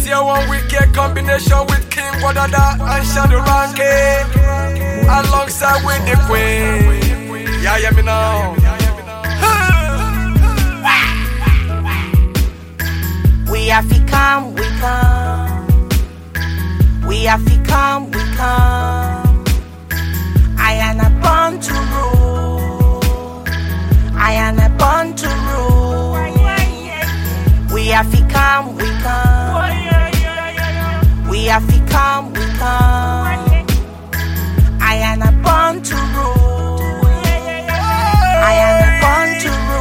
share one wicked combination with King Wadada and Shadow Ranking, alongside with the Queen. Yeah, me now. We have to come, we come. We have to come, we come. I am a born to rule. I am a born to rule. We have to come, we come. We have to come, we come. I am a born to rule. I am a born to rule.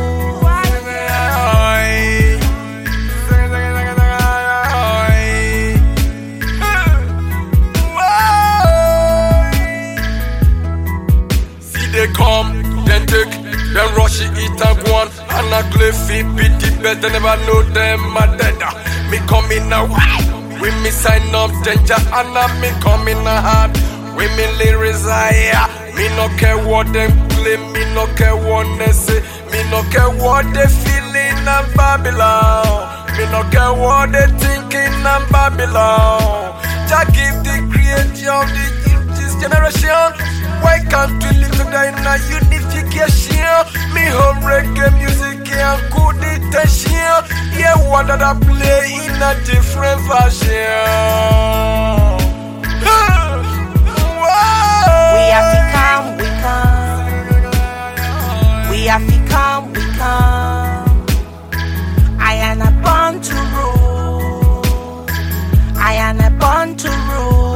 They come, then take, then rush it, eat and go on. And a cliffy beat the best, they never know them are dead. Me coming now, we me sign up danger, and me coming hard. We me lyrics higher. Me no care what them claim, me no care what they say, me no care what they feeling in Babylon. Me no care what they thinking in Babylon. Just give the creator of this generation. Why can't we live together in a unification? Me home reggae music and good intention. Yeah, what did I play in a different version? We have to come, we come. We have to come, we come. I am a born to rule. I am a born to rule.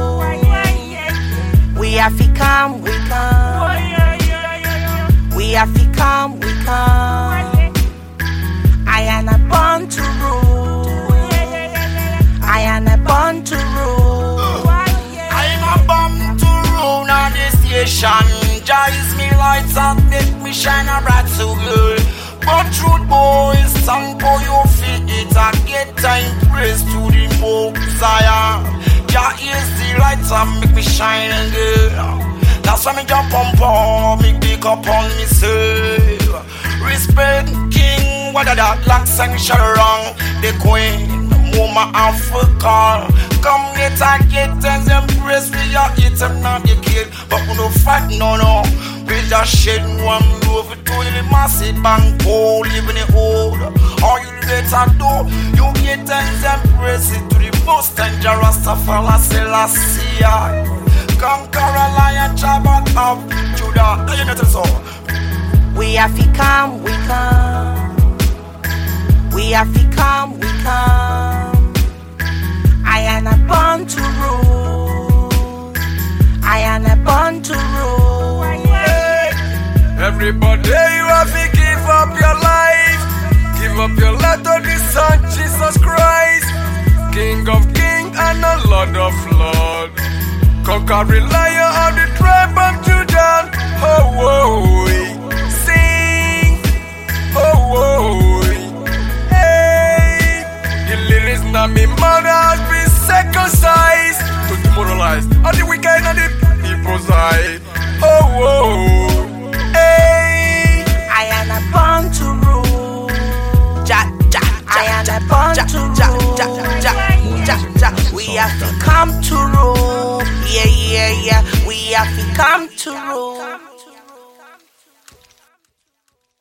We have to come, we come. We have to come, we come. I am a born to rule. I am a born to rule. I'm a born to rule on this station. Jais me lights up, make me shine a bright so good. But truth boys, some boy you feel it. I get time praise to the Messiah. Jah is the lights up, make me shine good. That's why me jump on, me pick up on me say. Respect King, what that like sanction wrong. The Queen, Mama Africa. Come get and get and them praise for your eat and not the kid. But we no fight, no. We just shed one love to the massive bank, oh, living it old. All you better do, you get and them praise it to the most dangerous of all, Selassie. Conquer a lion, Jabbat of Judah. You know so. We have to come, we come. We have to come, we come. I am a born to rule. I am a born to rule. Everybody, you have to give up your life. Give up your life to the Son, Jesus Christ. King of kings and a Lord of lords. Conquering lion of the tribe of Judah. Oh, oh, sing. Oh, oh, hey. The lyrics now me mother has been circumcised to demoralize all the wicked and the people's side. Oh, oh, hey. I am a born to rule. I am a born to rule. We have to come to rule. Yeah. We have to come to rule.